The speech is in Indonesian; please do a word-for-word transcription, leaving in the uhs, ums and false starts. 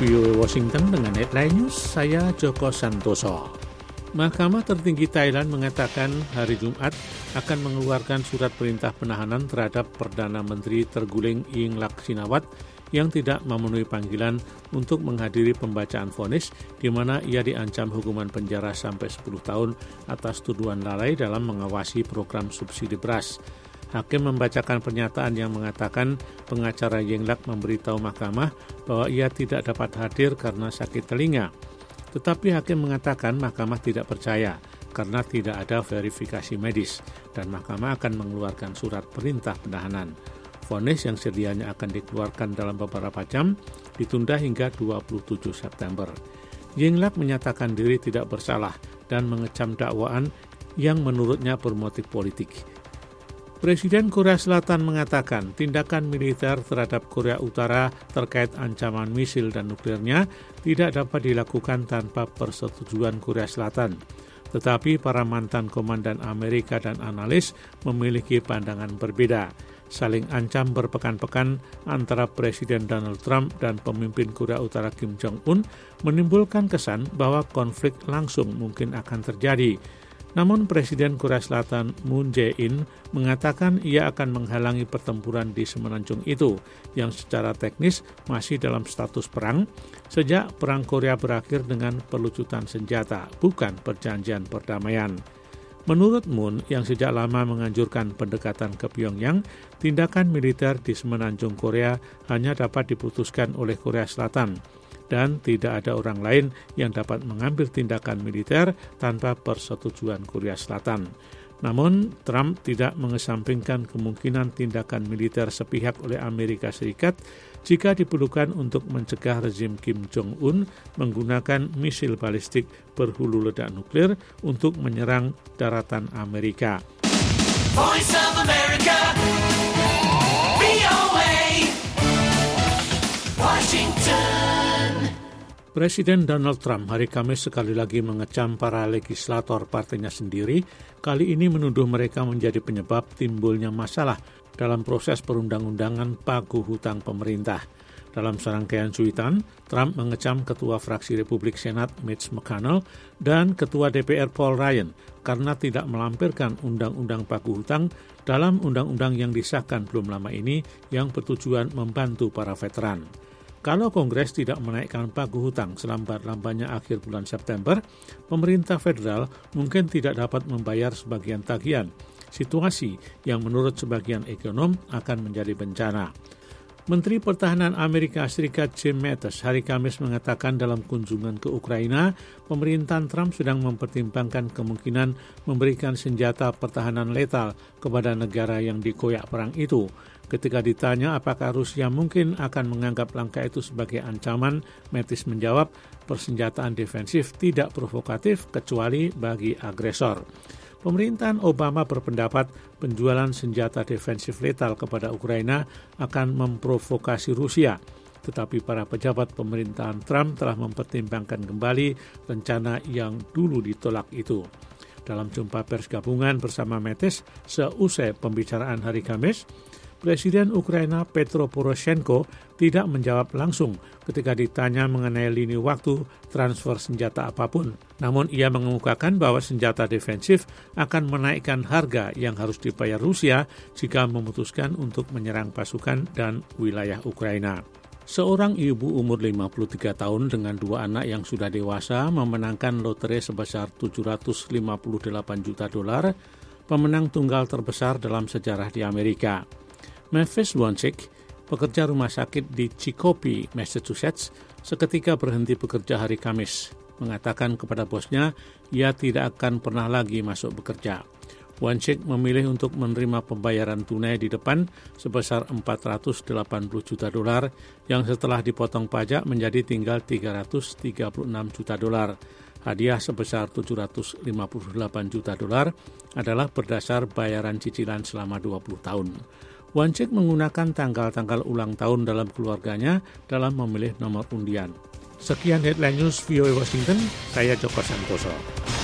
V O A Washington dengan Headline News, saya Joko Santoso. Mahkamah Tertinggi Thailand mengatakan hari Jumat akan mengeluarkan surat perintah penahanan terhadap Perdana Menteri terguling Yingluck Shinawatra yang tidak memenuhi panggilan untuk menghadiri pembacaan vonis di mana ia diancam hukuman penjara sampai sepuluh tahun atas tuduhan lalai dalam mengawasi program subsidi beras. Hakim membacakan pernyataan yang mengatakan pengacara Yingluck memberitahu mahkamah bahwa ia tidak dapat hadir karena sakit telinga. Tetapi hakim mengatakan mahkamah tidak percaya karena tidak ada verifikasi medis dan mahkamah akan mengeluarkan surat perintah penahanan. Vonis yang sedianya akan dikeluarkan dalam beberapa jam ditunda hingga dua puluh tujuh September. Yingluck menyatakan diri tidak bersalah dan mengecam dakwaan yang menurutnya bermotif politik. Presiden Korea Selatan mengatakan tindakan militer terhadap Korea Utara terkait ancaman misil dan nuklirnya tidak dapat dilakukan tanpa persetujuan Korea Selatan. Tetapi para mantan komandan Amerika dan analis memiliki pandangan berbeda. Saling ancam berpekan-pekan antara Presiden Donald Trump dan pemimpin Korea Utara Kim Jong-un menimbulkan kesan bahwa konflik langsung mungkin akan terjadi. Namun Presiden Korea Selatan Moon Jae-in mengatakan ia akan menghalangi pertempuran di semenanjung itu yang secara teknis masih dalam status perang sejak Perang Korea berakhir dengan pelucutan senjata, bukan perjanjian perdamaian. Menurut Moon yang sejak lama menganjurkan pendekatan ke Pyongyang, tindakan militer di semenanjung Korea hanya dapat diputuskan oleh Korea Selatan. Dan tidak ada orang lain yang dapat mengambil tindakan militer tanpa persetujuan Korea Selatan. Namun, Trump tidak mengesampingkan kemungkinan tindakan militer sepihak oleh Amerika Serikat jika diperlukan untuk mencegah rezim Kim Jong-un menggunakan misil balistik berhulu ledak nuklir untuk menyerang daratan Amerika. Voice of America, V O A, Washington. Presiden Donald Trump hari Kamis sekali lagi mengecam para legislator partainya sendiri, kali ini menuduh mereka menjadi penyebab timbulnya masalah dalam proses perundang-undangan pagu hutang pemerintah. Dalam serangkaian cuitan, Trump mengecam Ketua Fraksi Republik Senat Mitch McConnell dan Ketua D P R Paul Ryan karena tidak melampirkan undang-undang pagu hutang dalam undang-undang yang disahkan belum lama ini yang bertujuan membantu para veteran. Kalau Kongres tidak menaikkan pagu hutang selambat-lambatnya akhir bulan September, pemerintah federal mungkin tidak dapat membayar sebagian tagihan, situasi yang menurut sebagian ekonom akan menjadi bencana. Menteri Pertahanan Amerika Serikat Jim Mattis hari Kamis mengatakan dalam kunjungan ke Ukraina, pemerintahan Trump sedang mempertimbangkan kemungkinan memberikan senjata pertahanan letal kepada negara yang dikoyak perang itu. Ketika ditanya apakah Rusia mungkin akan menganggap langkah itu sebagai ancaman, Mattis menjawab persenjataan defensif tidak provokatif kecuali bagi agresor. Pemerintahan Obama berpendapat penjualan senjata defensif letal kepada Ukraina akan memprovokasi Rusia. Tetapi para pejabat pemerintahan Trump telah mempertimbangkan kembali rencana yang dulu ditolak itu. Dalam jumpa pers gabungan bersama Mattis seusai pembicaraan hari Kamis, Presiden Ukraina Petro Poroshenko tidak menjawab langsung ketika ditanya mengenai lini waktu transfer senjata apapun. Namun ia mengemukakan bahwa senjata defensif akan menaikkan harga yang harus dibayar Rusia jika memutuskan untuk menyerang pasukan dan wilayah Ukraina. Seorang ibu umur lima puluh tiga tahun dengan dua anak yang sudah dewasa memenangkan lotre sebesar tujuh ratus lima puluh delapan juta dolar, pemenang tunggal terbesar dalam sejarah di Amerika. Mavis Wonczyk, pekerja rumah sakit di Chicopee, Massachusetts, seketika berhenti bekerja hari Kamis, mengatakan kepada bosnya ia tidak akan pernah lagi masuk bekerja. Wonczyk memilih untuk menerima pembayaran tunai di depan sebesar empat ratus delapan puluh juta dolar yang setelah dipotong pajak menjadi tinggal tiga ratus tiga puluh enam juta dolar. Hadiah sebesar tujuh ratus lima puluh delapan juta dolar adalah berdasar bayaran cicilan selama dua puluh tahun. Wonczyk menggunakan tanggal-tanggal ulang tahun dalam keluarganya dalam memilih nomor undian. Sekian Headline News V O A Washington, saya Joko Santoso.